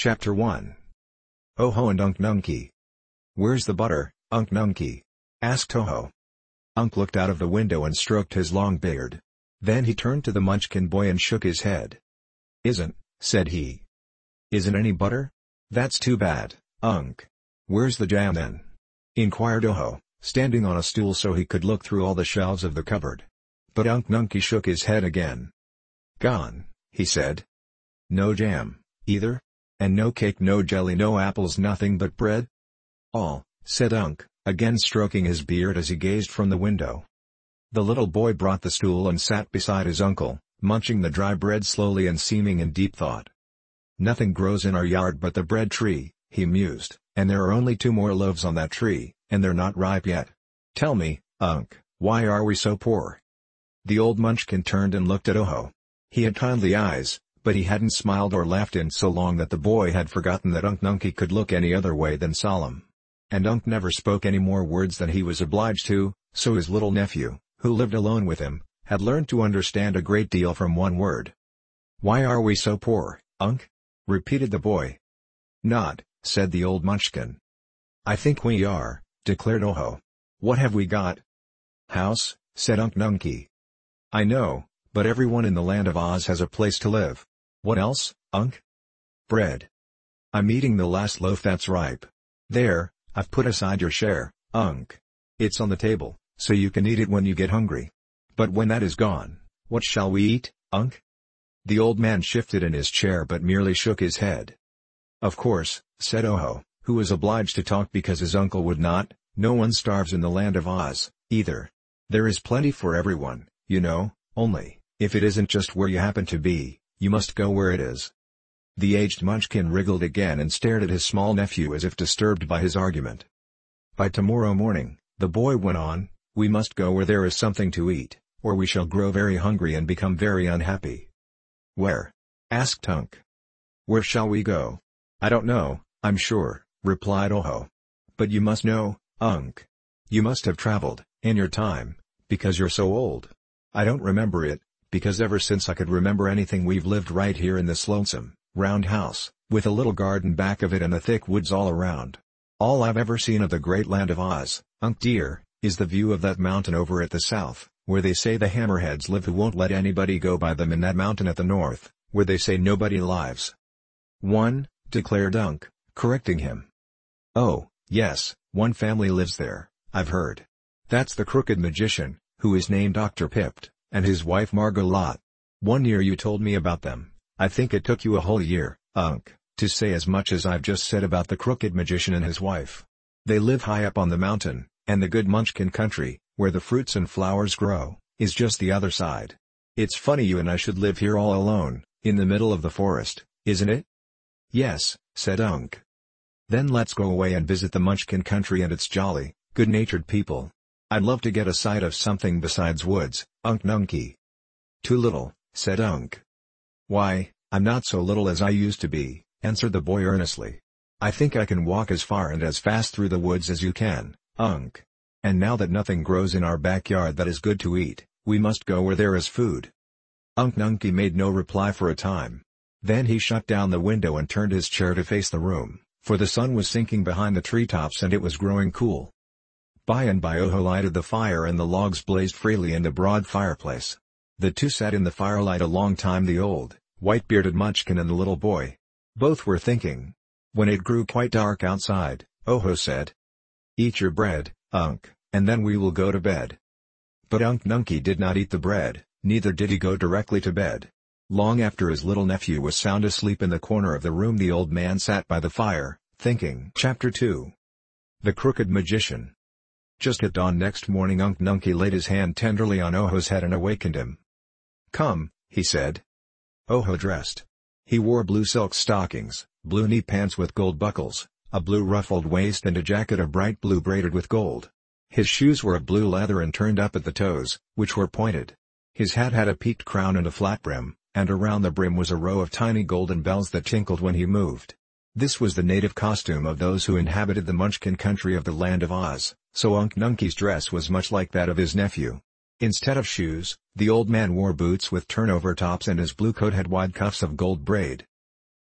Chapter 1. Oho and Unk Nunkie. "Where's the butter, Unk Nunkie?" asked Oho. Unk looked out of the window and stroked his long beard. Then he turned to the Munchkin boy and shook his head. "Isn't," said he. "Isn't any butter? That's too bad, Unk. Where's the jam then?" inquired Oho, standing on a stool so he could look through all the shelves of the cupboard. But Unk Nunkie shook his head again. "Gone," he said. "No jam, either? And no cake, no jelly, no apples, nothing but bread?" "All," said Unk, again stroking his beard as he gazed from the window. The little boy brought the stool and sat beside his uncle, munching the dry bread slowly and seeming in deep thought. "Nothing grows in our yard but the bread tree," he mused, "and there are only 2 more loaves on that tree, and they're not ripe yet. Tell me, Unk, why are we so poor?" The old Munchkin turned and looked at Oho. He had kindly eyes, but he hadn't smiled or laughed in so long that the boy had forgotten that Unk Nunkie could look any other way than solemn. And Unk never spoke any more words than he was obliged to, so his little nephew, who lived alone with him, had learned to understand a great deal from one word. "Why are we so poor, Unk?" repeated the boy. "Not," said the old Munchkin. "I think we are," declared Oho. "What have we got?" "House," said Unk Nunkie. "I know, but everyone in the land of Oz has a place to live. What else, Unk?" "Bread. I'm eating the last loaf that's ripe. There, I've put aside your share, Unk. It's on the table, so you can eat it when you get hungry. But when that is gone, what shall we eat, Unk?" The old man shifted in his chair but merely shook his head. "Of course," said Oho, who was obliged to talk because his uncle would not, "no one starves in the land of Oz, either. There is plenty for everyone, you know, only, if it isn't just where you happen to be, you must go where it is." The aged Munchkin wriggled again and stared at his small nephew as if disturbed by his argument. "By tomorrow morning," the boy went on, "we must go where there is something to eat, or we shall grow very hungry and become very unhappy." "Where?" asked Unk. "Where shall we go?" "I don't know, I'm sure," replied Oho. "But you must know, Unk. You must have traveled, in your time, because you're so old. I don't remember it, because ever since I could remember anything we've lived right here in this lonesome, round house, with a little garden back of it and the thick woods all around. All I've ever seen of the great land of Oz, Unk dear, is the view of that mountain over at the south, where they say the hammerheads live who won't let anybody go by them, in that mountain at the north, where they say nobody lives." "One," declared Unk, correcting him. "Oh, yes, one family lives there, I've heard. That's the Crooked Magician, who is named Dr. Pipt, and his wife Margolotte. One year you told me about them. I think it took you a whole year, Unk, to say as much as I've just said about the Crooked Magician and his wife. They live high up on the mountain, and the good Munchkin country, where the fruits and flowers grow, is just the other side. It's funny you and I should live here all alone, in the middle of the forest, isn't it?" "Yes," said Unk. "Then let's go away and visit the Munchkin country and its jolly, good-natured people. I'd love to get a sight of something besides woods, Unk Nunkie." "Too little," said Unk. "Why, I'm not so little as I used to be," answered the boy earnestly. "I think I can walk as far and as fast through the woods as you can, Unk. And now that nothing grows in our backyard that is good to eat, we must go where there is food." Unk Nunkie made no reply for a time. Then he shut down the window and turned his chair to face the room, for the sun was sinking behind the treetops and it was growing cool. By and by Oho lighted the fire and the logs blazed freely in the broad fireplace. The two sat in the firelight a long time, the old, white-bearded Munchkin and the little boy. Both were thinking. When it grew quite dark outside, Oho said, "Eat your bread, Unk, and then we will go to bed." But Unk Nunkie did not eat the bread, neither did he go directly to bed. Long after his little nephew was sound asleep in the corner of the room, the old man sat by the fire, thinking. Chapter 2. The Crooked Magician. Just at dawn next morning Unk Nunkie laid his hand tenderly on Oho's head and awakened him. "Come," he said. Oho dressed. He wore blue silk stockings, blue knee pants with gold buckles, a blue ruffled waist and a jacket of bright blue braided with gold. His shoes were of blue leather and turned up at the toes, which were pointed. His hat had a peaked crown and a flat brim, and around the brim was a row of tiny golden bells that tinkled when he moved. This was the native costume of those who inhabited the Munchkin country of the land of Oz, so Unk Nunkie's dress was much like that of his nephew. Instead of shoes, the old man wore boots with turnover tops and his blue coat had wide cuffs of gold braid.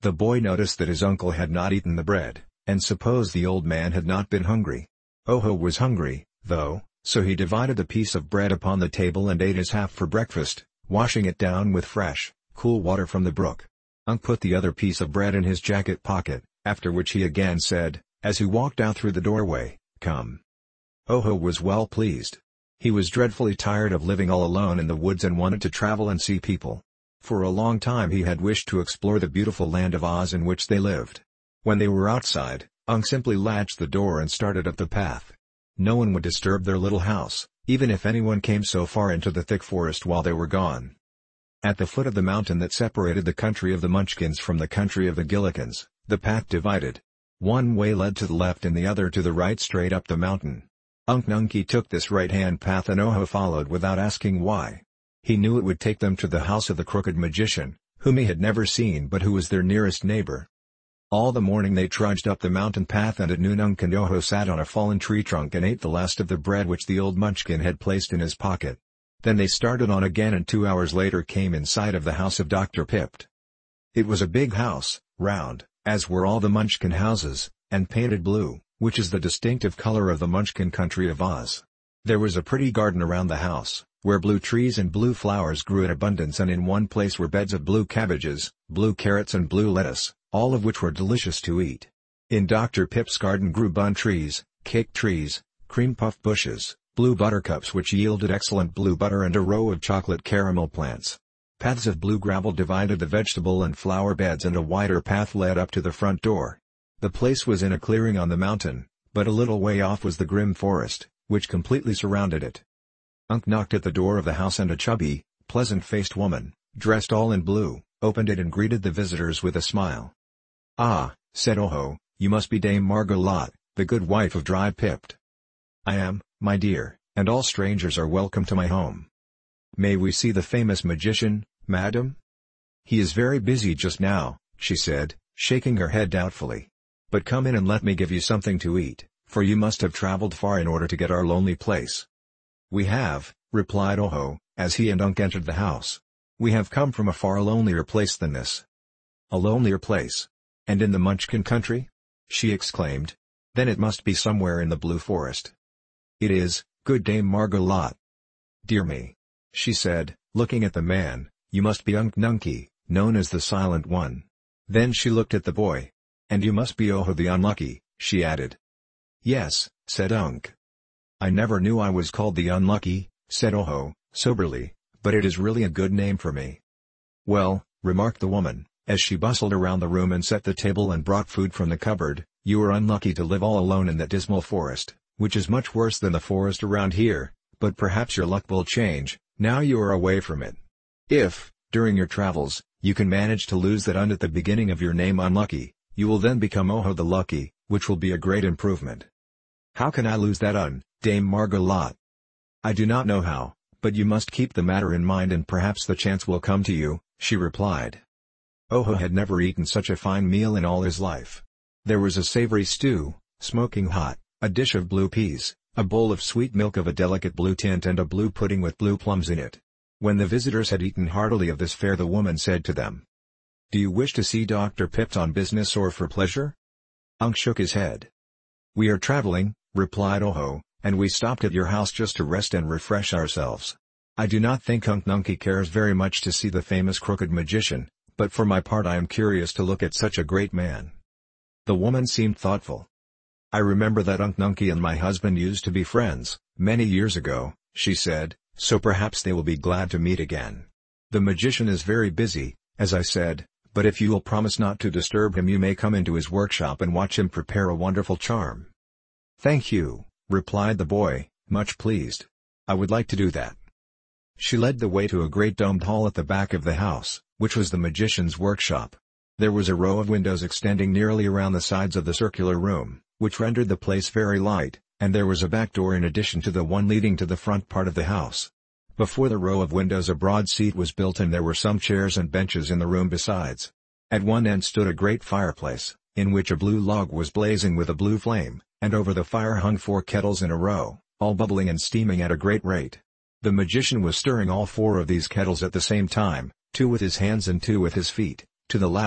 The boy noticed that his uncle had not eaten the bread, and supposed the old man had not been hungry. Oho was hungry, though, so he divided the piece of bread upon the table and ate his half for breakfast, washing it down with fresh, cool water from the brook. Unc put the other piece of bread in his jacket pocket, after which he again said, as he walked out through the doorway, "Come." Oho was well pleased. He was dreadfully tired of living all alone in the woods and wanted to travel and see people. For a long time he had wished to explore the beautiful land of Oz in which they lived. When they were outside, Unc simply latched the door and started up the path. No one would disturb their little house, even if anyone came so far into the thick forest while they were gone. At the foot of the mountain that separated the country of the Munchkins from the country of the Gillikins, the path divided. One way led to the left and the other to the right straight up the mountain. Unc Nunkie took this right-hand path and Oho followed without asking why. He knew it would take them to the house of the Crooked Magician, whom he had never seen but who was their nearest neighbor. All the morning they trudged up the mountain path and at noon Unc and Oho sat on a fallen tree trunk and ate the last of the bread which the old Munchkin had placed in his pocket. Then they started on again and 2 hours later came in sight of the house of Dr. Pipt. It was a big house, round, as were all the Munchkin houses, and painted blue, which is the distinctive color of the Munchkin country of Oz. There was a pretty garden around the house, where blue trees and blue flowers grew in abundance, and in one place were beds of blue cabbages, blue carrots and blue lettuce, all of which were delicious to eat. In Dr. Pip's garden grew bun trees, cake trees, cream puff bushes, blue buttercups which yielded excellent blue butter and a row of chocolate caramel plants. Paths of blue gravel divided the vegetable and flower beds and a wider path led up to the front door. The place was in a clearing on the mountain, but a little way off was the grim forest, which completely surrounded it. Unc knocked at the door of the house and a chubby, pleasant-faced woman, dressed all in blue, opened it and greeted the visitors with a smile. "Ah," said Oho, "you must be Dame Margolotte, the good wife of Dry Pipt." "I am, my dear, and all strangers are welcome to my home." "May we see the famous magician, madam?" "He is very busy just now," she said, shaking her head doubtfully. "But come in and let me give you something to eat, for you must have traveled far in order to get our lonely place." "We have," replied Oho, as he and Unc entered the house. "We have come from a far lonelier place than this." "A lonelier place? And in the Munchkin country?" she exclaimed. "Then it must be somewhere in the Blue Forest." "It is, good Dame Margolotte." "Dear me," she said, looking at the man, "you must be Unc Nunkie, known as the Silent One." Then she looked at the boy. "And you must be Oho the Unlucky," she added. "Yes," said Unc. "I never knew I was called the Unlucky," said Oho, soberly, "but it is really a good name for me." "Well," remarked the woman, as she bustled around the room and set the table and brought food from the cupboard, "you are unlucky to live all alone in that dismal forest, which is much worse than the forest around here, but perhaps your luck will change, now you are away from it. If, during your travels, you can manage to lose that Un at the beginning of your name Unlucky, you will then become Oho the Lucky, which will be a great improvement." "How can I lose that Un, Dame Margolotte?" "I do not know how, but you must keep the matter in mind and perhaps the chance will come to you," she replied. Oho had never eaten such a fine meal in all his life. There was a savory stew, smoking hot, a dish of blue peas, a bowl of sweet milk of a delicate blue tint and a blue pudding with blue plums in it. When the visitors had eaten heartily of this fare the woman said to them, "Do you wish to see Dr. Pipt on business or for pleasure?" Unc shook his head. "We are traveling," replied Oho, "and we stopped at your house just to rest and refresh ourselves. I do not think Unc Nunkie cares very much to see the famous Crooked Magician, but for my part I am curious to look at such a great man." The woman seemed thoughtful. "I remember that Unc Nunkie and my husband used to be friends, many years ago," she said, "so perhaps they will be glad to meet again. The magician is very busy, as I said, but if you will promise not to disturb him you may come into his workshop and watch him prepare a wonderful charm." "Thank you," replied the boy, much pleased. "I would like to do that." She led the way to a great domed hall at the back of the house, which was the magician's workshop. There was a row of windows extending nearly around the sides of the circular room, which rendered the place very light, and there was a back door in addition to the one leading to the front part of the house. Before the row of windows a broad seat was built and there were some chairs and benches in the room besides. At one end stood a great fireplace, in which a blue log was blazing with a blue flame, and over the fire hung 4 kettles in a row, all bubbling and steaming at a great rate. The magician was stirring all 4 of these kettles at the same time, 2 with his hands and 2 with his feet. To the latter,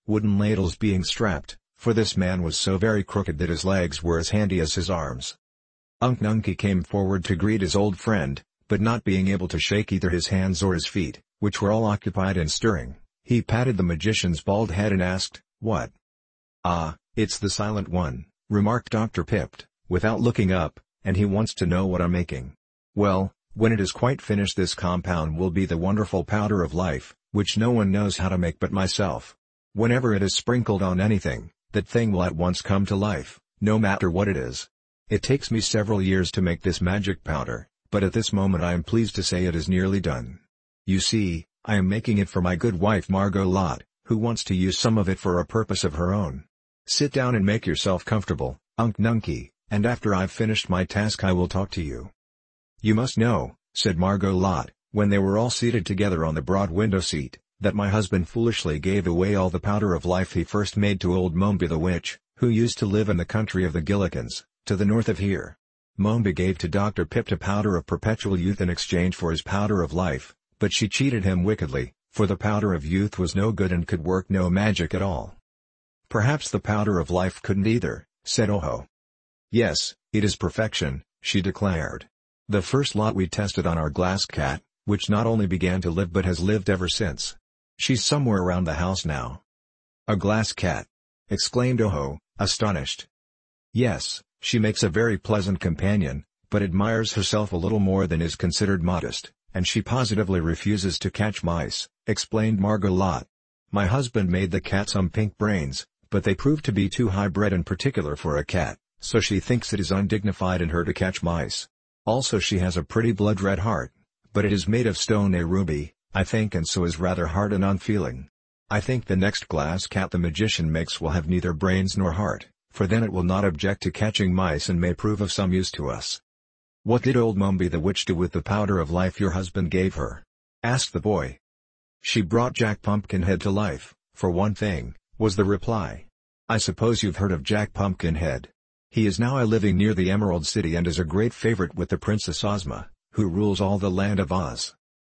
wooden ladles being strapped, for this man was so very crooked that his legs were as handy as his arms. Unk Nunkie came forward to greet his old friend, but not being able to shake either his hands or his feet, which were all occupied in stirring, he patted the magician's bald head and asked, "What?" "Ah, it's the Silent One," remarked Dr. Pipt, without looking up, "and he wants to know what I'm making." "Well, when it is quite finished this compound will be the wonderful powder of life, which no one knows how to make but myself. Whenever it is sprinkled on anything, that thing will at once come to life, no matter what it is. It takes me several years to make this magic powder, but at this moment I am pleased to say it is nearly done. You see, I am making it for my good wife Margot Lot, who wants to use some of it for a purpose of her own. Sit down and make yourself comfortable, Unk Nunkie, and after I've finished my task I will talk to you." "You must know," said Margot Lot, when they were all seated together on the broad window seat, "that my husband foolishly gave away all the powder of life he first made to old Mombi the witch, who used to live in the country of the Gillikins, to the north of here. Mombi gave to Dr. Pipt a powder of perpetual youth in exchange for his powder of life, but she cheated him wickedly, for the powder of youth was no good and could work no magic at all." "Perhaps the powder of life couldn't either," said Oho. "Yes, it is perfection," she declared. "The first lot we tested on our glass cat, which not only began to live but has lived ever since. She's somewhere around the house now." "A glass cat!" exclaimed Oho, astonished. "Yes, she makes a very pleasant companion, but admires herself a little more than is considered modest, and she positively refuses to catch mice," explained Margot Lot. "My husband made the cat some pink brains, but they proved to be too high-bred and particular for a cat, so she thinks it is undignified in her to catch mice. Also she has a pretty blood-red heart, but it is made of stone, a ruby, I think, and so is rather hard and unfeeling. I think the next glass cat the magician makes will have neither brains nor heart, for then it will not object to catching mice and may prove of some use to us." "What did old Mombi the witch do with the powder of life your husband gave her?" asked the boy. "She brought Jack Pumpkinhead to life, for one thing," was the reply. "I suppose you've heard of Jack Pumpkinhead. He is now living near the Emerald City and is a great favorite with the Princess Ozma, who rules all the land of Oz."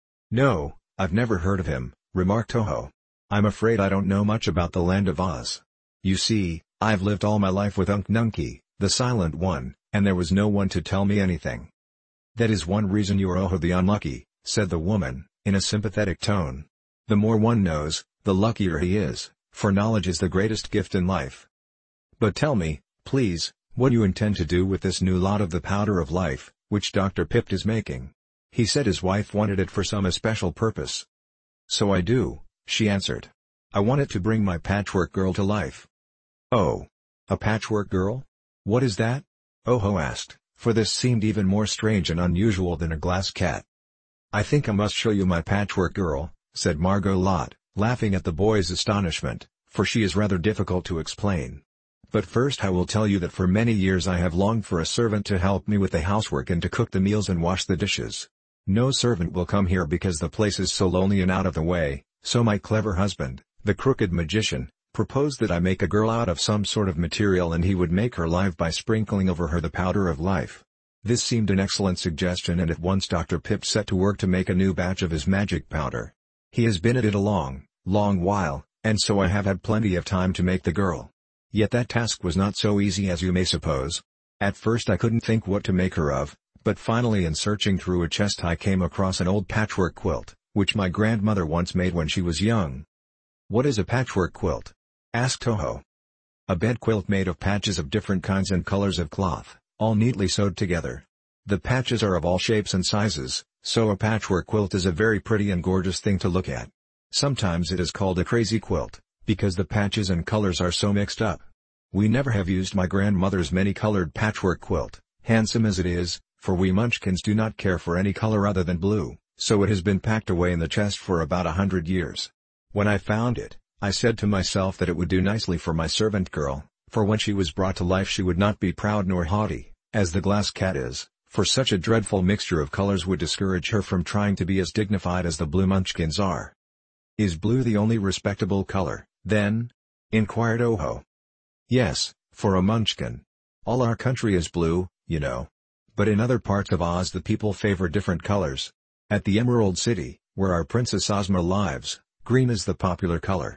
"No, I've never heard of him," remarked Toho. "I'm afraid I don't know much about the land of Oz. You see, I've lived all my life with Unk Nunkie, the Silent One, and there was no one to tell me anything." "That is one reason you are Oho the Unlucky," said the woman, in a sympathetic tone. "The more one knows, the luckier he is, for knowledge is the greatest gift in life. But tell me, please, what you intend to do with this new lot of the powder of life, which Dr. Pipt is making. He said his wife wanted it for some especial purpose." "So I do," she answered. "I want it to bring my patchwork girl to life." "Oh, a patchwork girl? What is that?" Oho asked, for this seemed even more strange and unusual than a glass cat. "I think I must show you my patchwork girl," said Margot Lot, laughing at the boy's astonishment, for she is rather difficult to explain. "But first I will tell you that for many years I have longed for a servant to help me with the housework and to cook the meals and wash the dishes. No servant will come here because the place is so lonely and out of the way, so my clever husband, the crooked magician, proposed that I make a girl out of some sort of material and he would make her live by sprinkling over her the powder of life." This seemed an excellent suggestion, and at once Dr. Pipt set to work to make a new batch of his magic powder. He has been at it a long, long while, and so I have had plenty of time to make the girl. Yet that task was not so easy as you may suppose. At first I couldn't think what to make her of, but finally in searching through a chest I came across an old patchwork quilt, which my grandmother once made when she was young. "What is a patchwork quilt?" asked Toho. "A bed quilt made of patches of different kinds and colors of cloth, all neatly sewed together. The patches are of all shapes and sizes, so a patchwork quilt is a very pretty and gorgeous thing to look at. Sometimes it is called a crazy quilt, because the patches and colors are so mixed up. We never have used my grandmother's many-colored patchwork quilt, handsome as it is, for we Munchkins do not care for any color other than blue, so it has been packed away in the chest for about 100 years. When I found it, I said to myself that it would do nicely for my servant girl, for when she was brought to life she would not be proud nor haughty, as the glass cat is, for such a dreadful mixture of colors would discourage her from trying to be as dignified as the blue Munchkins are." "Is blue the only respectable color, then?" inquired Oho. "Yes, for a Munchkin. All our country is blue, you know. But in other parts of Oz the people favor different colors. At the Emerald City, where our Princess Ozma lives, green is the popular color.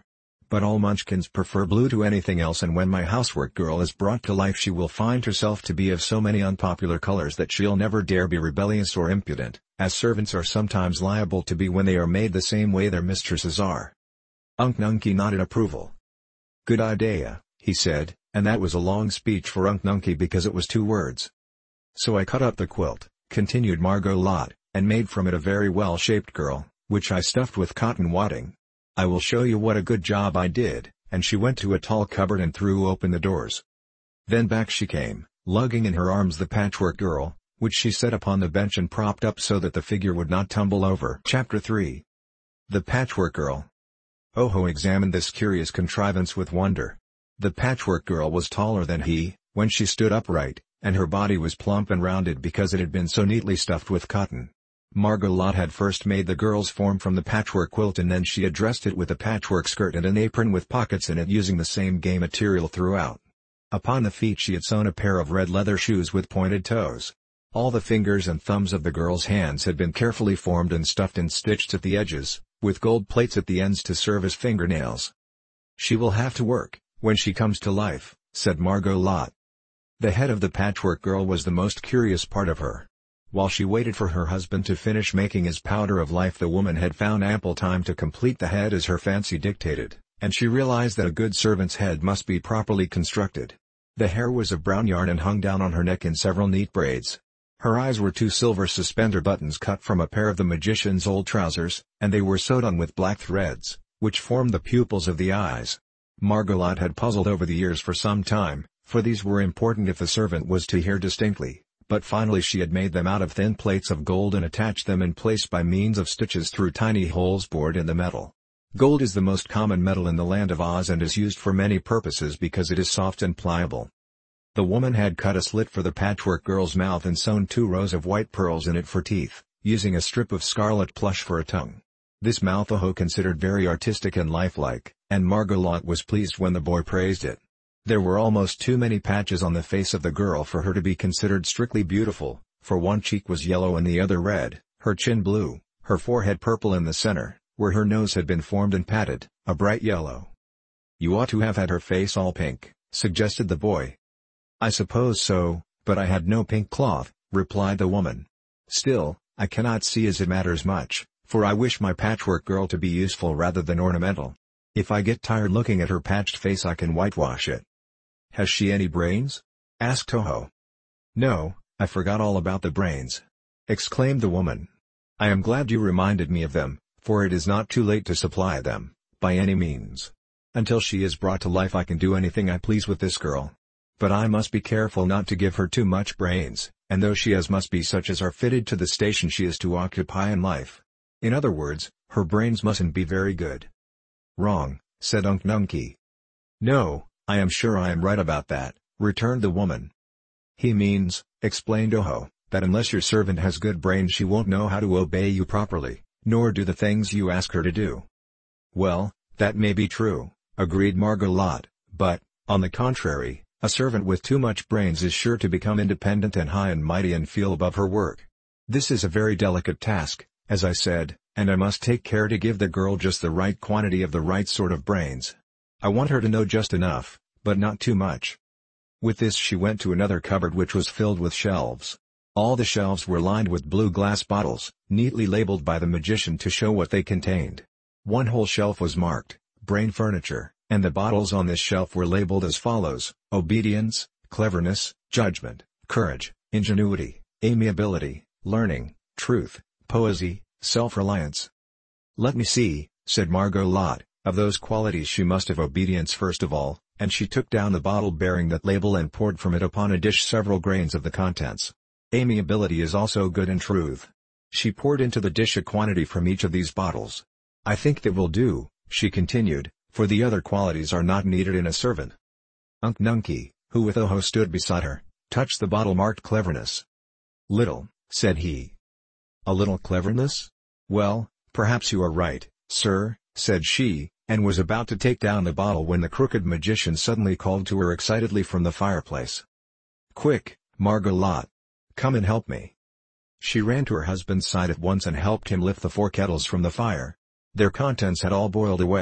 But all Munchkins prefer blue to anything else, and when my housework girl is brought to life she will find herself to be of so many unpopular colors that she'll never dare be rebellious or impudent, as servants are sometimes liable to be when they are made the same way their mistresses are." Unc Nunkie nodded approval. "Good idea," he said, and that was a long speech for Unc Nunkie because it was 2 words. "So I cut up the quilt," continued Margolotte, "and made from it a very well-shaped girl, which I stuffed with cotton wadding. I will show you what a good job I did," and she went to a tall cupboard and threw open the doors. Then back she came, lugging in her arms the Patchwork Girl, which she set upon the bench and propped up so that the figure would not tumble over. Chapter 3. The Patchwork Girl. Oho examined this curious contrivance with wonder. The Patchwork Girl was taller than he, when she stood upright, and her body was plump and rounded because it had been so neatly stuffed with cotton. Margolotte had first made the girl's form from the patchwork quilt, and then she had dressed it with a patchwork skirt and an apron with pockets in it using the same gay material throughout. Upon the feet she had sewn a pair of red leather shoes with pointed toes. All the fingers and thumbs of the girl's hands had been carefully formed and stuffed and stitched at the edges, with gold plates at the ends to serve as fingernails. "She will have to work, when she comes to life," said Margolotte. The head of the Patchwork Girl was the most curious part of her. While she waited for her husband to finish making his powder of life, the woman had found ample time to complete the head as her fancy dictated, and she realized that a good servant's head must be properly constructed. The hair was of brown yarn and hung down on her neck in several neat braids. Her eyes were 2 silver suspender buttons cut from a pair of the magician's old trousers, and they were sewed on with black threads, which formed the pupils of the eyes. Margolotte had puzzled over the ears for some time, for these were important if the servant was to hear distinctly. But finally she had made them out of thin plates of gold and attached them in place by means of stitches through tiny holes bored in the metal. Gold is the most common metal in the land of Oz and is used for many purposes because it is soft and pliable. The woman had cut a slit for the Patchwork Girl's mouth and sewn 2 rows of white pearls in it for teeth, using a strip of scarlet plush for a tongue. This mouth Oho considered very artistic and lifelike, and Margolotte was pleased when the boy praised it. There were almost too many patches on the face of the girl for her to be considered strictly beautiful, for one cheek was yellow and the other red, her chin blue, her forehead purple in the center, where her nose had been formed and patted, a bright yellow. "You ought to have had her face all pink," suggested the boy. "I suppose so, but I had no pink cloth," replied the woman. "Still, I cannot see as it matters much, for I wish my Patchwork Girl to be useful rather than ornamental. If I get tired looking at her patched face I can whitewash it." "Has she any brains?" asked Oho. "No, I forgot all about the brains," exclaimed the woman. "I am glad you reminded me of them, for it is not too late to supply them, by any means. Until she is brought to life I can do anything I please with this girl. But I must be careful not to give her too much brains, and those she has must be such as are fitted to the station she is to occupy in life. In other words, her brains mustn't be very good." "Wrong," said Unc Nunkie. "No, I am sure I am right about that," returned the woman. "He means," explained Oho, "that unless your servant has good brains she won't know how to obey you properly, nor do the things you ask her to do." "Well, that may be true," agreed Margolotte, "but, on the contrary, a servant with too much brains is sure to become independent and high and mighty and feel above her work. This is a very delicate task, as I said, and I must take care to give the girl just the right quantity of the right sort of brains. I want her to know just enough, but not too much." With this she went to another cupboard which was filled with shelves. All the shelves were lined with blue glass bottles, neatly labeled by the magician to show what they contained. One whole shelf was marked, "Brain Furniture," and the bottles on this shelf were labeled as follows: obedience, cleverness, judgment, courage, ingenuity, amiability, learning, truth, poesy, self-reliance. "Let me see," said Margolotte. Of those qualities she must have obedience first of all, and she took down the bottle bearing that label and poured from it upon a dish several grains of the contents. "Amiability is also good and truth." She poured into the dish a quantity from each of these bottles. "I think that will do," she continued, "for the other qualities are not needed in a servant." Unc Nunkie, who with Oho stood beside her, touched the bottle marked cleverness. "Little," said he. "A little cleverness? Well, perhaps you are right, sir," said she, and was about to take down the bottle when the crooked magician suddenly called to her excitedly from the fireplace. "Quick, Margolotte! Come and help me." She ran to her husband's side at once and helped him lift the 4 kettles from the fire. Their contents had all boiled away,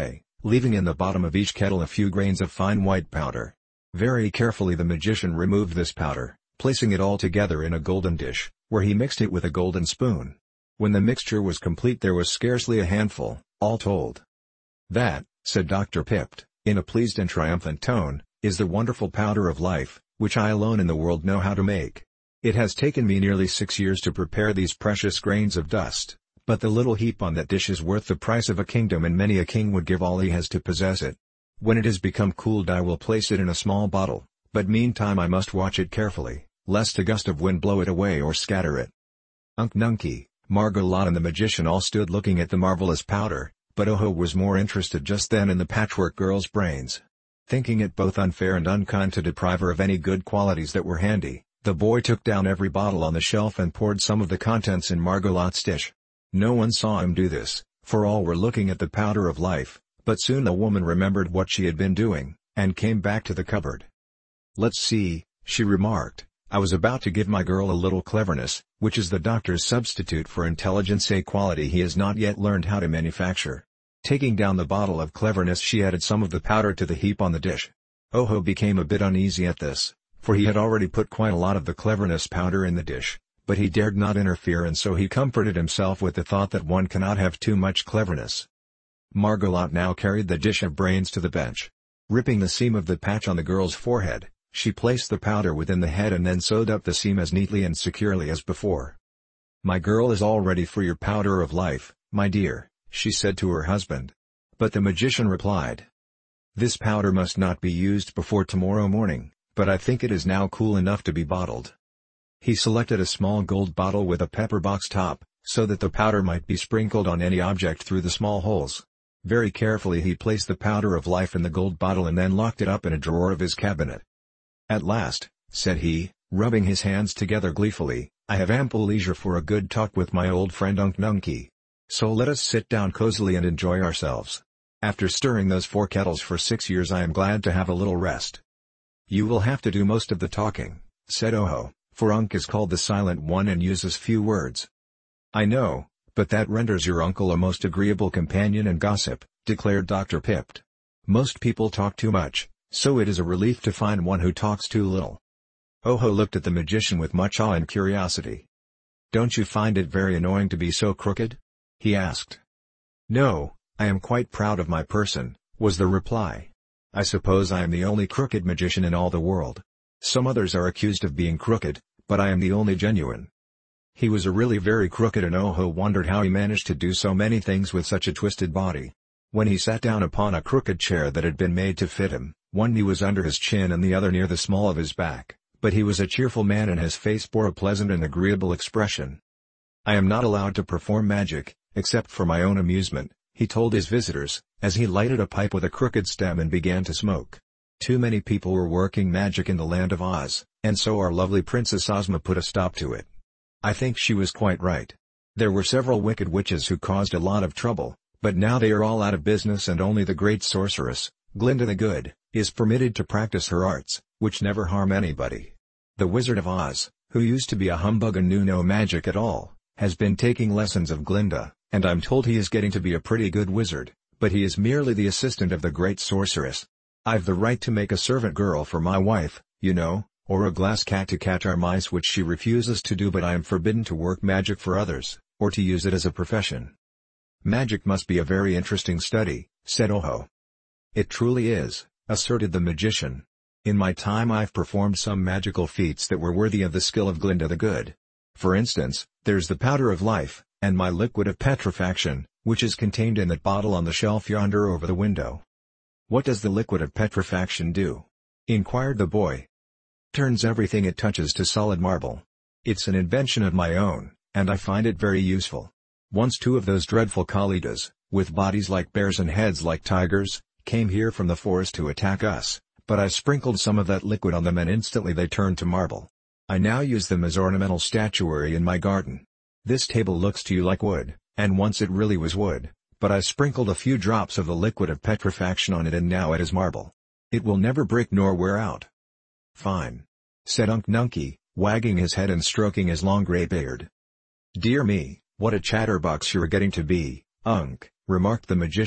leaving in the bottom of each kettle a few grains of fine white powder. Very carefully the magician removed this powder, placing it all together in a golden dish, where he mixed it with a golden spoon. When the mixture was complete there was scarcely a handful, all told. "That," said Dr. Pipt, in a pleased and triumphant tone, "is the wonderful powder of life, which I alone in the world know how to make. It has taken me nearly 6 years to prepare these precious grains of dust, but the little heap on that dish is worth the price of a kingdom, and many a king would give all he has to possess it. When it has become cooled I will place it in a small bottle, but meantime I must watch it carefully, lest a gust of wind blow it away or scatter it." Unc Nunkie, Margolot and the magician all stood looking at the marvelous powder, but Oho was more interested just then in the Patchwork Girl's brains. Thinking it both unfair and unkind to deprive her of any good qualities that were handy, the boy took down every bottle on the shelf and poured some of the contents in Margolot's dish. No one saw him do this, for all were looking at the powder of life, but soon the woman remembered what she had been doing, and came back to the cupboard. "Let's see," she remarked, "I was about to give my girl a little cleverness, which is the doctor's substitute for intelligence, a quality he has not yet learned how to manufacture." Taking down the bottle of cleverness she added some of the powder to the heap on the dish. Oho became a bit uneasy at this, for he had already put quite a lot of the cleverness powder in the dish, but he dared not interfere, and so he comforted himself with the thought that one cannot have too much cleverness. Margolot now carried the dish of brains to the bench. Ripping the seam of the patch on the girl's forehead, she placed the powder within the head and then sewed up the seam as neatly and securely as before. "My girl is all ready for your powder of life, my dear," she said to her husband. But the magician replied, "This powder must not be used before tomorrow morning, but I think it is now cool enough to be bottled." He selected a small gold bottle with a pepper box top, so that the powder might be sprinkled on any object through the small holes. Very carefully he placed the powder of life in the gold bottle and then locked it up in a drawer of his cabinet. "At last," said he, rubbing his hands together gleefully, "I have ample leisure for a good talk with my old friend Unc Nunkie. So let us sit down cozily and enjoy ourselves. After stirring those 4 kettles for 6 years I am glad to have a little rest." "You will have to do most of the talking," said Oho, "for Unc is called the Silent One and uses few words." "I know, but that renders your uncle a most agreeable companion and gossip," declared Dr. Pipt. "Most people talk too much, so it is a relief to find one who talks too little." Oho looked at the magician with much awe and curiosity. "Don't you find it very annoying to be so crooked?" he asked. "No, I am quite proud of my person," was the reply. "I suppose I am the only crooked magician in all the world. Some others are accused of being crooked, but I am the only genuine." He was really very crooked, and Oho wondered how he managed to do so many things with such a twisted body. When he sat down upon a crooked chair that had been made to fit him, one knee was under his chin and the other near the small of his back, but he was a cheerful man and his face bore a pleasant and agreeable expression. "I am not allowed to perform magic, except for my own amusement," he told his visitors, as he lighted a pipe with a crooked stem and began to smoke. Too many people were working magic in the land of Oz, and so our lovely Princess Ozma put a stop to it. I think she was quite right. There were several wicked witches who caused a lot of trouble, but now they are all out of business and only the great sorceress, Glinda the Good, is permitted to practice her arts, which never harm anybody. The Wizard of Oz, who used to be a humbug and knew no magic at all, has been taking lessons of Glinda, and I'm told he is getting to be a pretty good wizard, but he is merely the assistant of the great sorceress. I've the right to make a servant girl for my wife, you know, or a glass cat to catch our mice, which she refuses to do, but I am forbidden to work magic for others, or to use it as a profession." "Magic must be a very interesting study," said Oho. "It truly is," asserted the magician. "In my time I've performed some magical feats that were worthy of the skill of Glinda the Good. For instance, there's the powder of life, and my liquid of petrifaction, which is contained in that bottle on the shelf yonder over the window." "What does the liquid of petrifaction do?" inquired the boy. "Turns everything it touches to solid marble. It's an invention of my own, and I find it very useful. Once 2 of those dreadful Kalidas, with bodies like bears and heads like tigers, came here from the forest to attack us, but I sprinkled some of that liquid on them and instantly they turned to marble. I now use them as ornamental statuary in my garden. This table looks to you like wood, and once it really was wood, but I sprinkled a few drops of the liquid of petrifaction on it and now it is marble. It will never break nor wear out." "Fine," said Unc Nunkie, wagging his head and stroking his long gray beard. "Dear me, what a chatterbox you're getting to be, Unc," remarked the magician,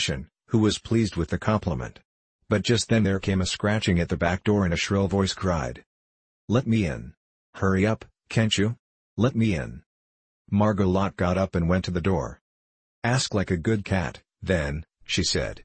who was pleased with the compliment. But just then there came a scratching at the back door and a shrill voice cried, "Let me in. Hurry up, can't you? Let me in." Margolotte got up and went to the door. "Ask like a good cat, then," she said.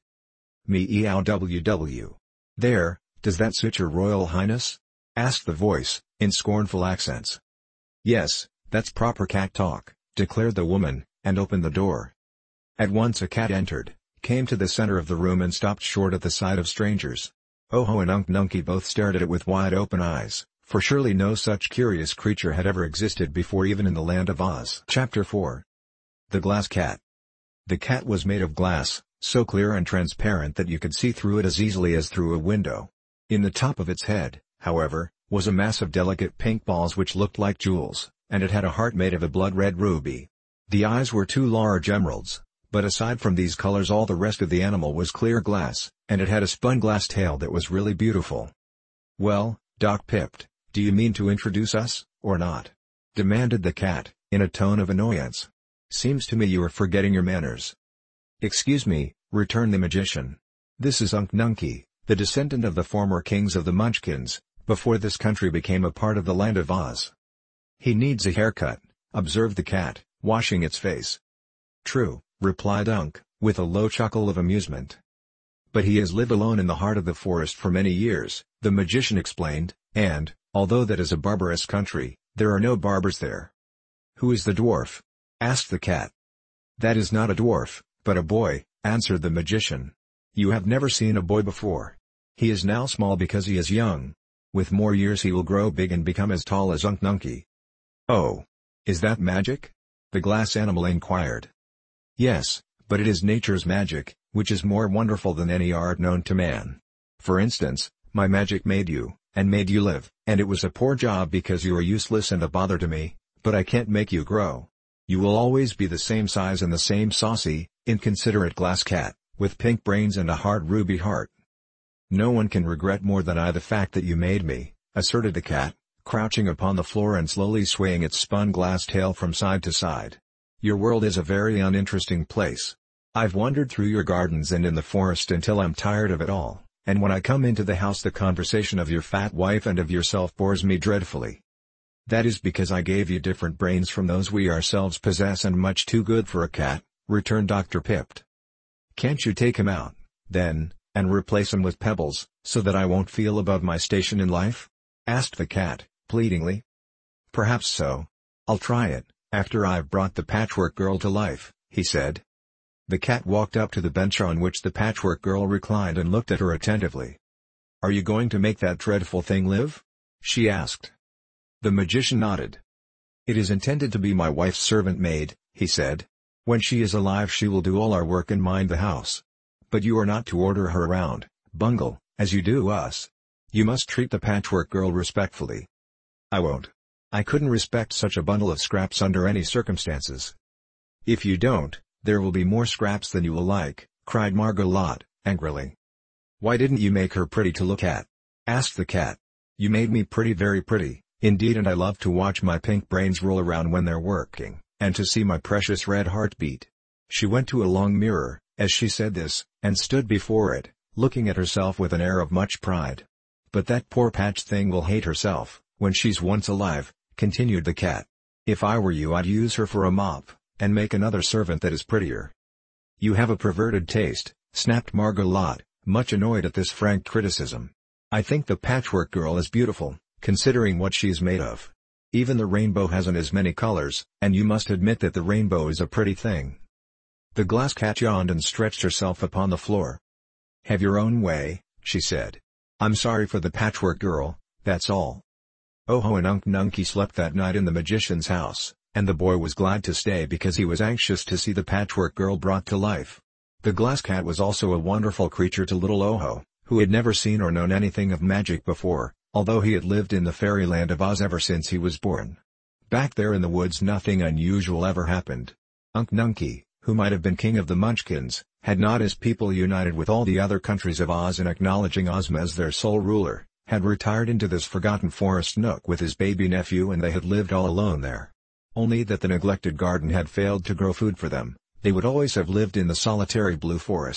"Meow. There, does that suit your royal highness?" asked the voice, in scornful accents. "Yes, that's proper cat talk," declared the woman, and opened the door. At once a cat entered, came to the center of the room and stopped short at the sight of strangers. Oho and Unk Nunkie both stared at it with wide open eyes, for surely no such curious creature had ever existed before even in the land of Oz. Chapter 4. The Glass Cat. The cat was made of glass, so clear and transparent that you could see through it as easily as through a window. In the top of its head, however, was a mass of delicate pink balls which looked like jewels, and it had a heart made of a blood-red ruby. The eyes were two large emeralds, but aside from these colors all the rest of the animal was clear glass, and it had a spun glass tail that was really beautiful. "Well, Doc Pipt, do you mean to introduce us, or not?" demanded the cat, in a tone of annoyance. "Seems to me you are forgetting your manners." "Excuse me," returned the magician. "This is Unk Nunkie, the descendant of the former kings of the Munchkins, before this country became a part of the land of Oz." "He needs a haircut," observed the cat, washing its face. "True," replied Unk, with a low chuckle of amusement. "But he has lived alone in the heart of the forest for many years," the magician explained, "and, although that is a barbarous country, there are no barbers there." "Who is the dwarf?" asked the cat. "That is not a dwarf, but a boy," answered the magician. "You have never seen a boy before. He is now small because he is young. With more years he will grow big and become as tall as Unk Nunkie." "Oh. Is that magic?" the glass animal inquired. "Yes, but it is nature's magic, which is more wonderful than any art known to man. For instance, my magic made you, and made you live, and it was a poor job because you are useless and a bother to me, but I can't make you grow. You will always be the same size and the same saucy, inconsiderate glass cat, with pink brains and a hard ruby heart." "No one can regret more than I the fact that you made me," asserted the cat, crouching upon the floor and slowly swaying its spun glass tail from side to side. "Your world is a very uninteresting place. I've wandered through your gardens and in the forest until I'm tired of it all, and when I come into the house the conversation of your fat wife and of yourself bores me dreadfully." "That is because I gave you different brains from those we ourselves possess and much too good for a cat," returned Dr. Pipt. "Can't you take him out, then, and replace him with pebbles, so that I won't feel above my station in life?" asked the cat, pleadingly. "Perhaps so. I'll try it, after I've brought the Patchwork Girl to life," he said. The cat walked up to the bench on which the Patchwork Girl reclined and looked at her attentively. "Are you going to make that dreadful thing live?" she asked. The magician nodded. "It is intended to be my wife's servant maid," he said. "When she is alive she will do all our work and mind the house. But you are not to order her around, Bungle, as you do us. You must treat the Patchwork Girl respectfully." "I won't. I couldn't respect such a bundle of scraps under any circumstances." "If you don't, there will be more scraps than you will like," cried Margolotte, angrily. "Why didn't you make her pretty to look at?" asked the cat. "You made me pretty, very pretty, indeed, and I love to watch my pink brains roll around when they're working, and to see my precious red heart beat." She went to a long mirror, as she said this, and stood before it, looking at herself with an air of much pride. "But that poor Patch thing will hate herself, when she's once alive," continued the cat. "If I were you I'd use her for a mop, and make another servant that is prettier." "You have a perverted taste," snapped Margolotte, much annoyed at this frank criticism. "I think the Patchwork Girl is beautiful, considering what she's made of. Even the rainbow hasn't as many colors, and you must admit that the rainbow is a pretty thing." The glass cat yawned and stretched herself upon the floor. "Have your own way," she said. "I'm sorry for the Patchwork Girl, that's all." Oho and Unk Nunkie slept that night in the magician's house, and the boy was glad to stay because he was anxious to see the Patchwork Girl brought to life. The glass cat was also a wonderful creature to little Oho, who had never seen or known anything of magic before, although he had lived in the fairyland of Oz ever since he was born. Back there in the woods nothing unusual ever happened. Unk Nunkie, who might have been king of the Munchkins, had not his people united with all the other countries of Oz in acknowledging Ozma as their sole ruler, had retired into this forgotten forest nook with his baby nephew and they had lived all alone there. Only that the neglected garden had failed to grow food for them, they would always have lived in the solitary Blue Forest,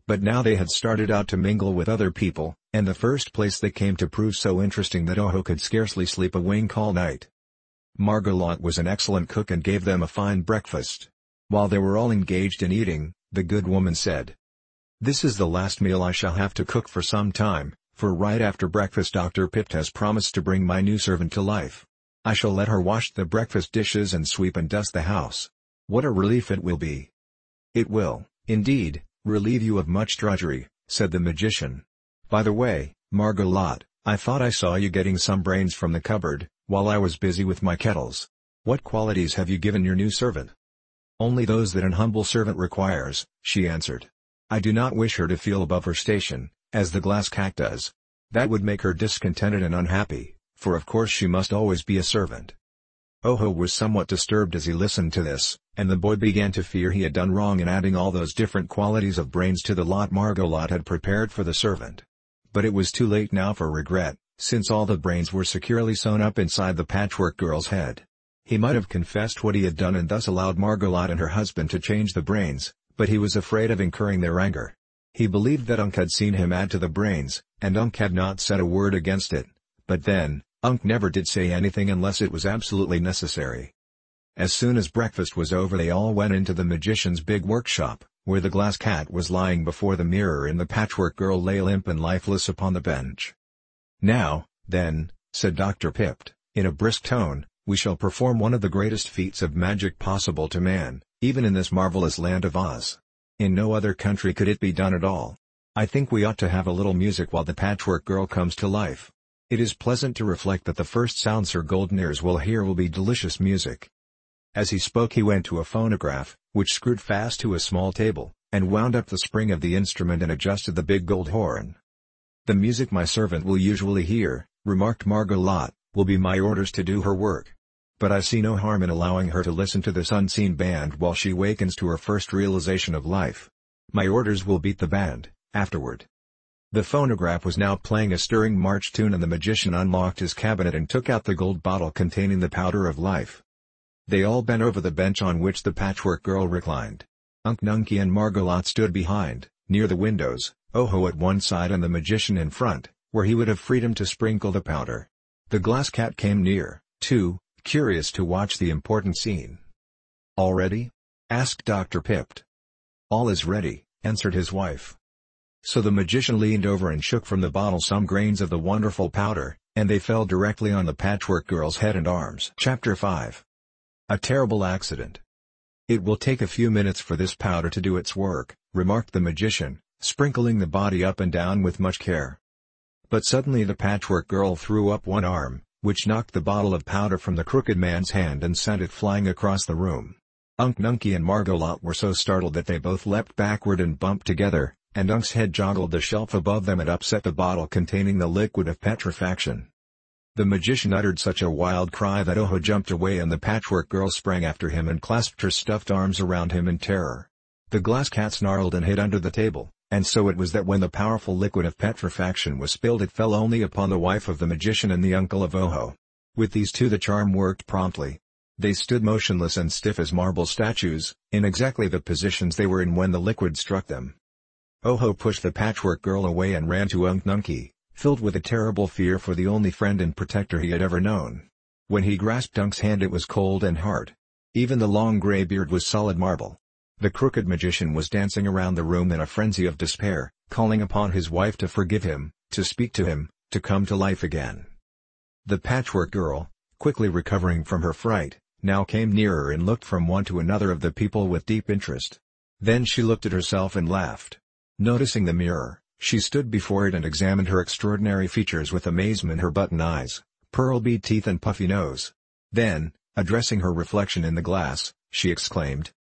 But now they had started out to mingle with other people, and the first place they came to proved so interesting that Oho could scarcely sleep a wink all night. Margolotte was an excellent cook and gave them a fine breakfast. While they were all engaged in eating, the good woman said, "This is the last meal I shall have to cook for some time, for right after breakfast Dr. Pipt has promised to bring my new servant to life. I shall let her wash the breakfast dishes and sweep and dust the house. What a relief it will be!" "It will, indeed, relieve you of much drudgery," said the magician. "By the way, Margolotte, I thought I saw you getting some brains from the cupboard, while I was busy with my kettles. What qualities have you given your new servant?" "Only those that an humble servant requires," she answered. "I do not wish her to feel above her station, as the glass cat does. That would make her discontented and unhappy, for of course she must always be a servant." Oho was somewhat disturbed as he listened to this, and the boy began to fear he had done wrong in adding all those different qualities of brains to the lot Margolotte had prepared for the servant. But it was too late now for regret, since all the brains were securely sewn up inside the Patchwork Girl's head. He might have confessed what he had done and thus allowed Margolotte and her husband to change the brains, but he was afraid of incurring their anger. He believed that Unc had seen him add to the brains, and Unc had not said a word against it, but then, Unc never did say anything unless it was absolutely necessary. As soon as breakfast was over they all went into the magician's big workshop, where the glass cat was lying before the mirror and the Patchwork Girl lay limp and lifeless upon the bench. "Now, then," said Dr. Pipt, in a brisk tone, "we shall perform one of the greatest feats of magic possible to man, even in this marvelous land of Oz. In no other country could it be done at all. I think we ought to have a little music while the Patchwork Girl comes to life. It is pleasant to reflect that the first sounds her golden ears will hear will be delicious music." As he spoke he went to a phonograph, which screwed fast to a small table, and wound up the spring of the instrument and adjusted the big gold horn. "The music my servant will usually hear," remarked Margolotte, "will be my orders to do her work. But I see no harm in allowing her to listen to this unseen band while she wakens to her first realization of life. My orders will beat the band, afterward." The phonograph was now playing a stirring march tune and the magician unlocked his cabinet and took out the gold bottle containing the powder of life. They all bent over the bench on which the Patchwork Girl reclined. Unc Nunkie and Margolotte stood behind, near the windows, Oho at one side and the magician in front, where he would have freedom to sprinkle the powder. The glass cat came near, too, curious to watch the important scene. "All ready?" asked Dr. Pipt. "All is ready," answered his wife. So the magician leaned over and shook from the bottle some grains of the wonderful powder, and they fell directly on the Patchwork Girl's head and arms. Chapter 5. A Terrible Accident. "It will take a few minutes for this powder to do its work," remarked the magician, sprinkling the body up and down with much care. But suddenly the Patchwork Girl threw up one arm, which knocked the bottle of powder from the crooked man's hand and sent it flying across the room. Unc Nunkie and Margolotte were so startled that they both leapt backward and bumped together, and Unc's head joggled the shelf above them and upset the bottle containing the liquid of petrifaction. The magician uttered such a wild cry that Oho jumped away and the Patchwork Girl sprang after him and clasped her stuffed arms around him in terror. The glass cat snarled and hid under the table, and so it was that when the powerful liquid of petrifaction was spilled it fell only upon the wife of the magician and the uncle of Oho. With these two the charm worked promptly. They stood motionless and stiff as marble statues, in exactly the positions they were in when the liquid struck them. Oho pushed the Patchwork Girl away and ran to Unc Nunkie, filled with a terrible fear for the only friend and protector he had ever known. When he grasped Unc's hand it was cold and hard. Even the long gray beard was solid marble. The crooked magician was dancing around the room in a frenzy of despair, calling upon his wife to forgive him, to speak to him, to come to life again. The Patchwork Girl, quickly recovering from her fright, now came nearer and looked from one to another of the people with deep interest. Then she looked at herself and laughed. Noticing the mirror, she stood before it and examined her extraordinary features with amazement, her button eyes, pearl bead teeth and puffy nose. Then, addressing her reflection in the glass, she exclaimed,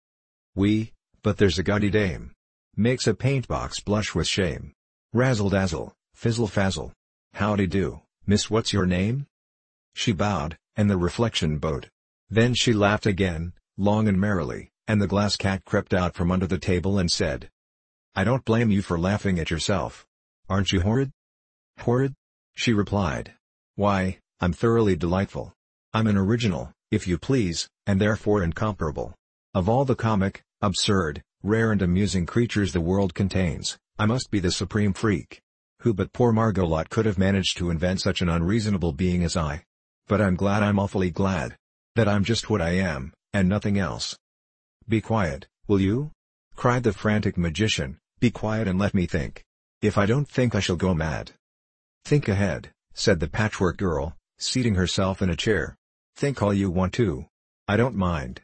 But there's a gaudy dame. Makes a paint-box blush with shame. Razzle-dazzle, fizzle-fazzle. Howdy-do, miss, what's your name?" She bowed, and the reflection bowed. Then she laughed again, long and merrily, and the glass cat crept out from under the table and said, "I don't blame you for laughing at yourself. Aren't you horrid?" "Horrid?" she replied. "Why, I'm thoroughly delightful. I'm an original, if you please, and therefore incomparable. Of all the comic, absurd, rare and amusing creatures the world contains, I must be the supreme freak. Who but poor Margolot could have managed to invent such an unreasonable being as I? But I'm awfully glad. That I'm just what I am, and nothing else. Be quiet, will you? Cried the frantic magician, be quiet and let me think. If I don't think I shall go mad. Think ahead, said the Patchwork Girl, seating herself in a chair. Think all you want to. I don't mind.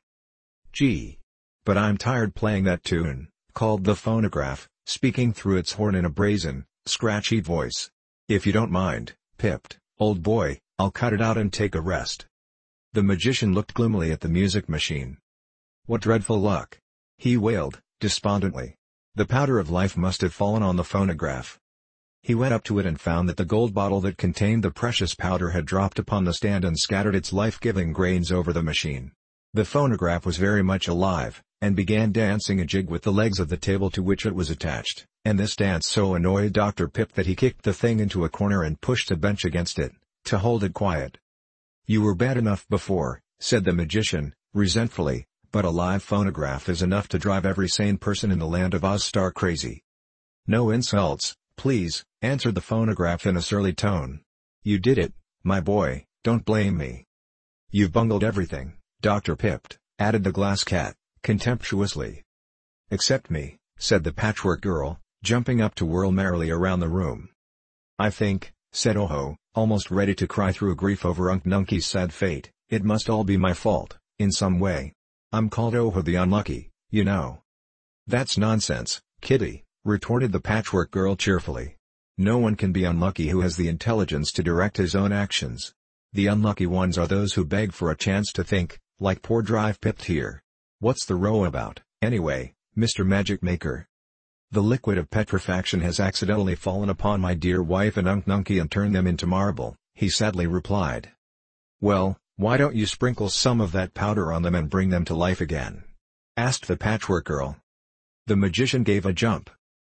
Gee. But I'm tired playing that tune, called the phonograph, speaking through its horn in a brazen, scratchy voice. If you don't mind, Pipt, old boy, I'll cut it out and take a rest. The magician looked gloomily at the music machine. What dreadful luck! He wailed, despondently. The powder of life must have fallen on the phonograph. He went up to it and found that the gold bottle that contained the precious powder had dropped upon the stand and scattered its life-giving grains over the machine. The phonograph was very much alive, and began dancing a jig with the legs of the table to which it was attached, and this dance so annoyed Dr. Pip that he kicked the thing into a corner and pushed a bench against it, to hold it quiet. You were bad enough before, said the magician, resentfully, but a live phonograph is enough to drive every sane person in the land of Oz star crazy. No insults, please, answered the phonograph in a surly tone. You did it, my boy, don't blame me. You've bungled everything, Dr. Pipt, added the Glass Cat, contemptuously. Except me, said the Patchwork Girl, jumping up to whirl merrily around the room. I think, said Oho, almost ready to cry through grief over Unc Nunkie's sad fate, it must all be my fault, in some way. I'm called Oho the Unlucky, you know. That's nonsense, Kitty, retorted the Patchwork Girl cheerfully. No one can be unlucky who has the intelligence to direct his own actions. The unlucky ones are those who beg for a chance to think, like poor Drive Pipt here. What's the row about, anyway, Mr. Magic Maker? The liquid of petrifaction has accidentally fallen upon my dear wife and Unc Nunkie and turned them into marble, he sadly replied. Well, why don't you sprinkle some of that powder on them and bring them to life again? Asked the Patchwork Girl. The magician gave a jump.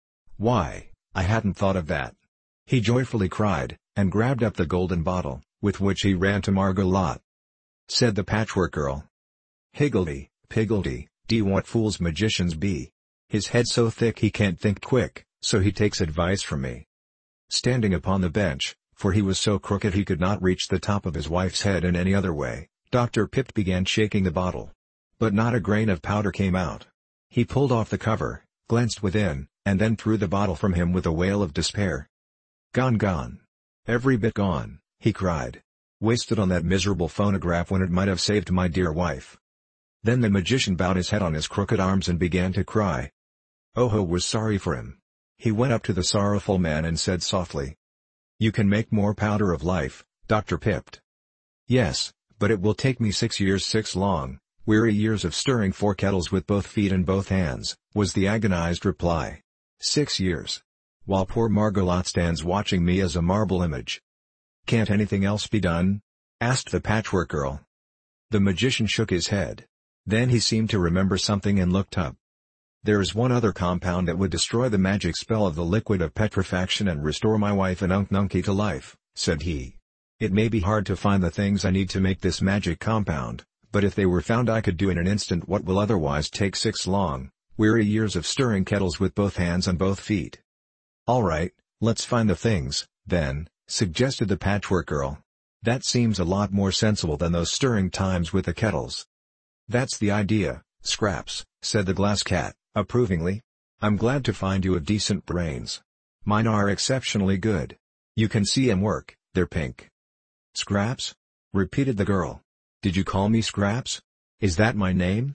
Why, I hadn't thought of that. He joyfully cried, and grabbed up the golden bottle, with which he ran to Margolot. Said the Patchwork Girl. Higgledy, piggledy, dee what fools magicians be. His head's so thick he can't think quick, so he takes advice from me. Standing upon the bench, for he was so crooked he could not reach the top of his wife's head in any other way, Dr. Pipt began shaking the bottle. But not a grain of powder came out. He pulled off the cover, glanced within, and then threw the bottle from him with a wail of despair. Gone, gone. Every bit gone, he cried. Wasted on that miserable phonograph when it might have saved my dear wife. Then the magician bowed his head on his crooked arms and began to cry. Oho was sorry for him. He went up to the sorrowful man and said softly. You can make more powder of life, Dr. Pipt. Yes, but it will take me 6 years, 6 long, weary years of stirring 4 kettles with both feet and both hands, was the agonized reply. 6 years. While poor Margolot stands watching me as a marble image. Can't anything else be done? Asked the Patchwork Girl. The magician shook his head. Then he seemed to remember something and looked up. There is one other compound that would destroy the magic spell of the liquid of petrifaction and restore my wife and Unc Nunkie to life, said he. It may be hard to find the things I need to make this magic compound, but if they were found I could do in an instant what will otherwise take 6 long, weary years of stirring kettles with both hands and both feet. All right, let's find the things, then, suggested the Patchwork Girl. That seems a lot more sensible than those stirring times with the kettles. That's the idea, Scraps, said the Glass Cat, approvingly. I'm glad to find you have decent brains. Mine are exceptionally good. You can see 'em work, they're pink. Scraps? Repeated the girl. Did you call me Scraps? Is that my name?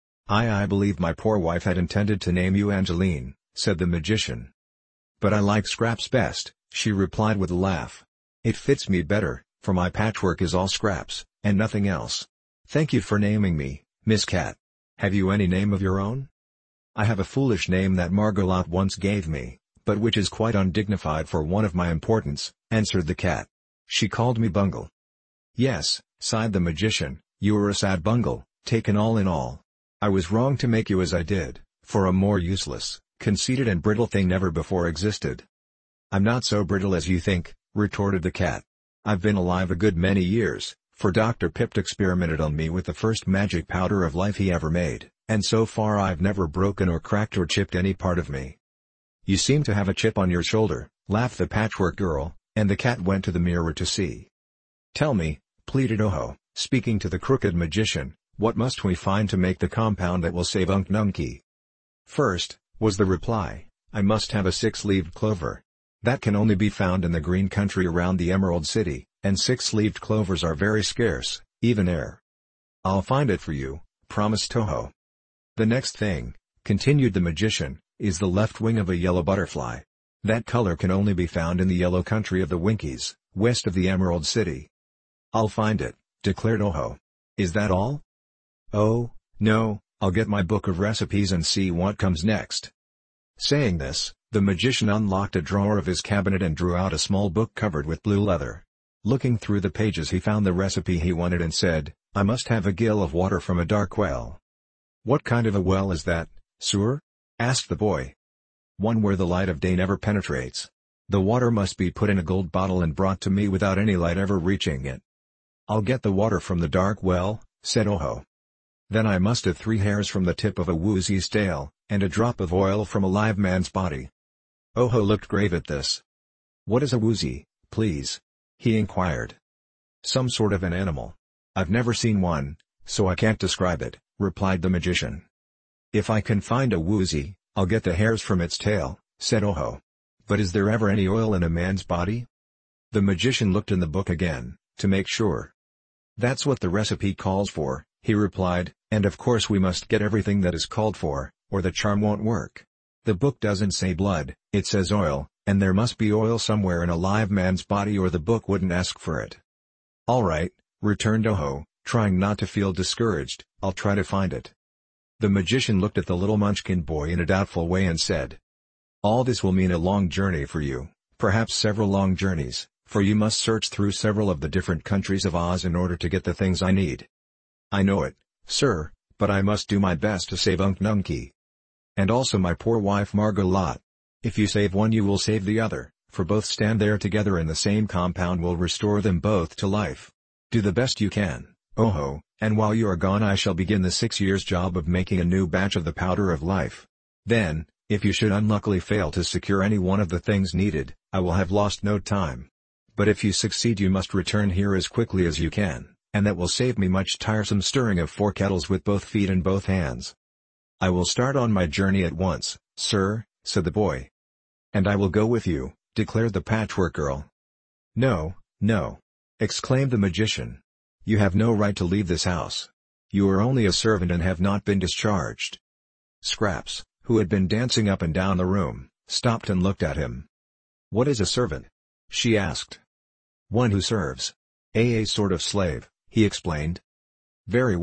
I believe my poor wife had intended to name you Angeline, said the magician. But I like Scraps best, she replied with a laugh. It fits me better, for my patchwork is all scraps, and nothing else. Thank you for naming me, Miss Cat. Have you any name of your own? I have a foolish name that Margolot once gave me, but which is quite undignified for one of my importance, answered the cat. She called me Bungle. Yes, sighed the magician, you were a sad bungle, taken all in all. I was wrong to make you as I did, for a more useless, conceited and brittle thing never before existed. I'm not so brittle as you think, retorted the cat. I've been alive a good many years, for Dr. Pipt experimented on me with the first magic powder of life he ever made, and so far I've never broken or cracked or chipped any part of me. You seem to have a chip on your shoulder," laughed the Patchwork Girl, and the cat went to the mirror to see. "Tell me," pleaded Oho, speaking to the Crooked Magician, "what must we find to make the compound that will save Unk Nunkie?" "First," was the reply, "I must have a 6-leaved clover. That can only be found in the green country around the Emerald City, and 6-leaved clovers are very scarce, even there." "I'll find it for you," promised Toho. "The next thing," continued the magician, "is the left wing of a yellow butterfly. That color can only be found in the yellow country of the Winkies, west of the Emerald City." "I'll find it," declared Oho. "Is that all?" "Oh, no, I'll get my book of recipes and see what comes next." Saying this, the magician unlocked a drawer of his cabinet and drew out a small book covered with blue leather. Looking through the pages, he found the recipe he wanted and said, "I must have a gill of water from a dark well." "What kind of a well is that, sir?" asked the boy. "One where the light of day never penetrates. The water must be put in a gold bottle and brought to me without any light ever reaching it." "I'll get the water from the dark well," said Oho. "Then I must have 3 hairs from the tip of a woozie's tail, and a drop of oil from a live man's body." Oho looked grave at this. "What is a woozie, please?" he inquired. "Some sort of an animal. I've never seen one, so I can't describe it," replied the magician. "If I can find a woozie, I'll get the hairs from its tail," said Oho. "But is there ever any oil in a man's body?" The magician looked in the book again, to make sure. "That's what the recipe calls for," he replied, "and of course we must get everything that is called for, or the charm won't work. The book doesn't say blood, it says oil, and there must be oil somewhere in a live man's body or the book wouldn't ask for it." "All right," returned Oho, trying not to feel discouraged, "I'll try to find it." The magician looked at the little Munchkin boy in a doubtful way and said, "All this will mean a long journey for you, perhaps several long journeys, for you must search through several of the different countries of Oz in order to get the things I need." "I know it, sir, but I must do my best to save Unk Nunkie. And also my poor wife Margolot. If you save one you will save the other, for both stand there together and the same compound will restore them both to life. Do the best you can, Oho, and while you are gone I shall begin the 6 years' job of making a new batch of the Powder of Life. Then, if you should unluckily fail to secure any one of the things needed, I will have lost no time. But if you succeed you must return here as quickly as you can, and that will save me much tiresome stirring of 4 kettles with both feet and both hands." "I will start on my journey at once, sir," said the boy. "And I will go with you," declared the Patchwork Girl. "No, no!" exclaimed the magician. "You have no right to leave this house. You are only a servant and have not been discharged." Scraps, who had been dancing up and down the room, stopped and looked at him. "What is a servant?" she asked. "One who serves. A sort of slave," he explained. "Very